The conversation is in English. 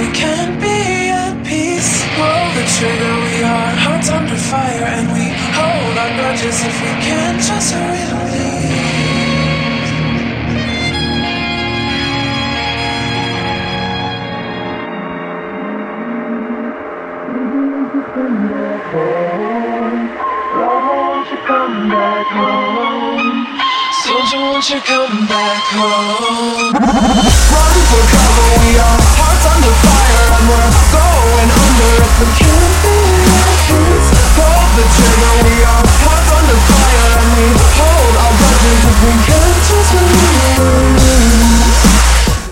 can't be at peace. Pull the trigger, we are hearts under fire, and we hold our grudges if we can't just release. Come back home. Love, won't you come back home? Soldier, won't you come back home? Run for cover.